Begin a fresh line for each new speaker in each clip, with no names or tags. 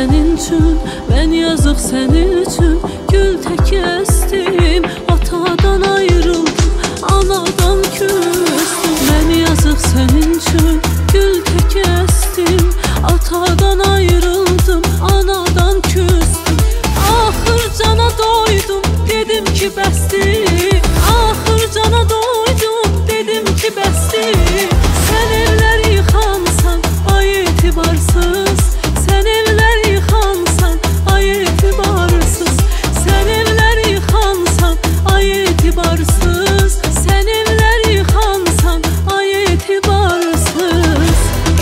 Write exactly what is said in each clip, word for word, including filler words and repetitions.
sənin üçün, mən yazıq sənin üçün gül tək əsdim. Atadan ayrıldım, anadan küstüm. Mən yazıq sənin üçün gül tək əsdim. Atadan ayrıldım, anadan küstüm. Axır cana doydum, dedim ki bəsdir. Axır cana doydum, dedim ki bəsdir. Sən evlər yıxansan, ay etibarsız. Sən evlər yıxansan, ay etibarsız. Sən evlər yıxansan, ay etibarsız. Sən evlər yıxansan, ay etibarsız.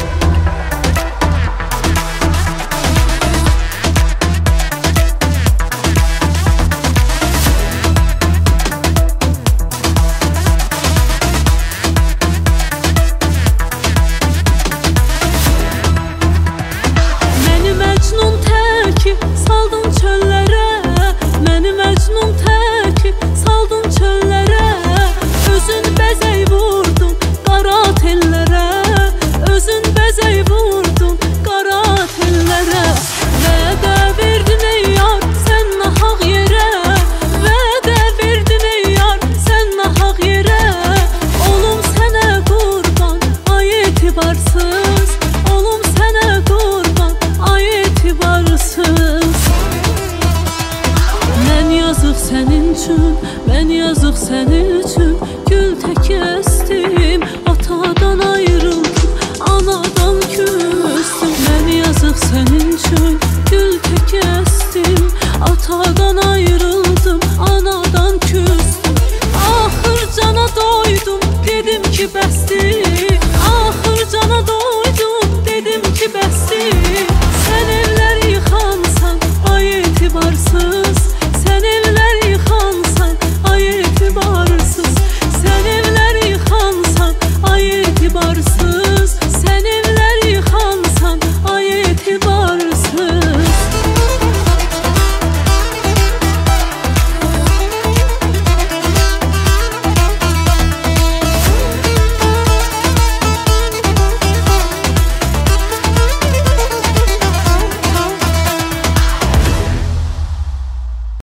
Məni Məcnun təki saldın çöllərə. Məni Məcnun təki saldın çöllərə. Özün bəzək vurdun qara tellərə. Özün bəzək vurdun qara tellərə. Vədə verdin ey yar, sən nahaq yerə. Vədə verdin ey yar, sən nahaq yerə. Olum sənə qurban, ay etibarsız. Olum sənə qurban, ay etibarsız. Mən yazıq sənin üçün, mən yazıq sənin üçün gül tək əsdim. Atadan ayrıldım, anadan küstüm. Mən yazıq sənin üçün gül tək əsdim. Atadan